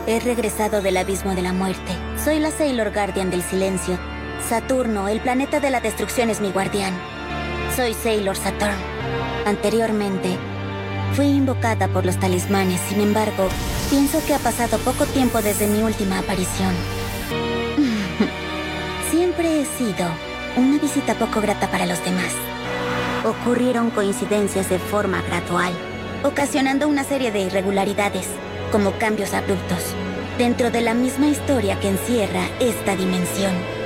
He regresado del abismo de la muerte. Soy la Sailor Guardian del silencio. Saturno, el planeta de la destrucción, es mi guardián. Soy Sailor Saturn. Anteriormente, fui invocada por los talismanes. Sin embargo, pienso que ha pasado poco tiempo desde mi última aparición. Siempre he sido una visita poco grata para los demás. Ocurrieron coincidencias de forma gradual, ocasionando una serie de irregularidades, como cambios abruptos, dentro de la misma historia que encierra esta dimensión.